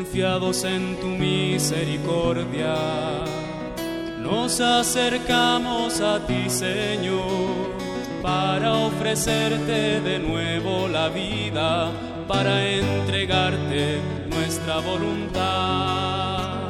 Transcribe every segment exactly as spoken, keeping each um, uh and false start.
Confiados en tu misericordia, nos acercamos a ti, Señor, para ofrecerte de nuevo la vida, para entregarte nuestra voluntad.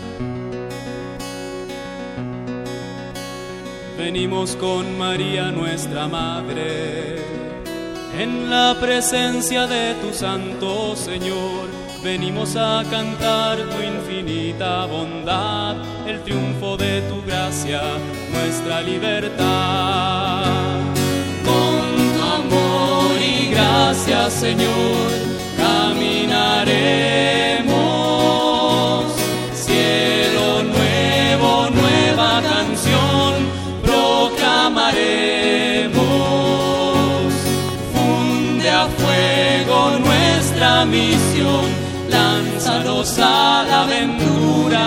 Venimos con María, nuestra Madre, en la presencia de tu Santo Señor. Venimos a cantar tu infinita bondad, el triunfo de tu gracia, nuestra libertad. Con tu amor y gracia, Señor, caminaremos. Cielo nuevo, nueva canción proclamaremos. Funde a fuego nuestra misión, lánzanos a la aventura,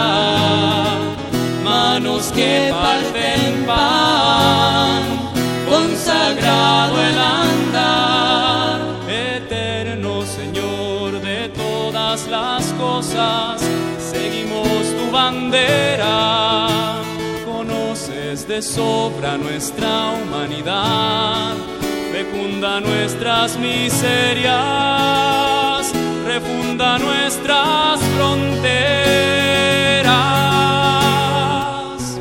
manos que parten pan, consagrado el andar. Eterno Señor de todas las cosas, seguimos tu bandera. Conoces de sobra nuestra humanidad, fecunda nuestras miserias, refunda nuestras fronteras.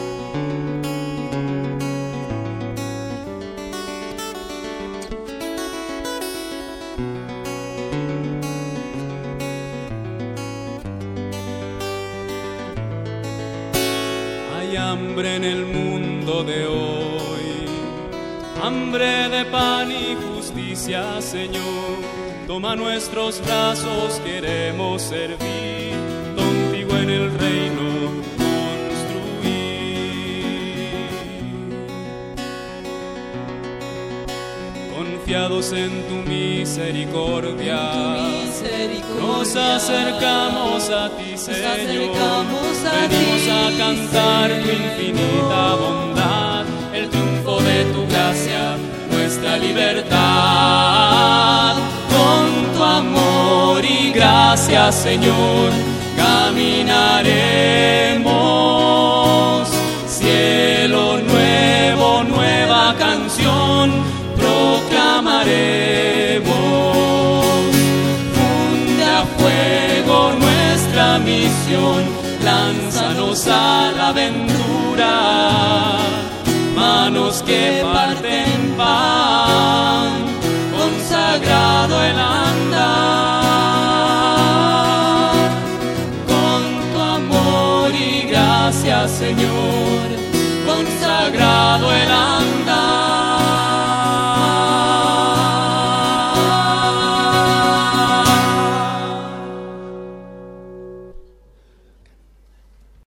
Hay hambre en el mundo de hoy, hambre de pan y justicia, Señor. Toma nuestros brazos, queremos servir, contigo en el reino construir. Confiados en tu misericordia, nos acercamos a ti, Señor. Venimos a cantar tu infinita bondad, el triunfo de tu gracia, nuestra libertad. Con tu amor y gracia, Señor, caminaremos. Cielo nuevo, nueva canción proclamaremos. Funde a fuego nuestra misión, lánzanos a la aventura, manos que parten pan, consagrado el andar. Con tu amor y gracia, Señor, consagrado el andar.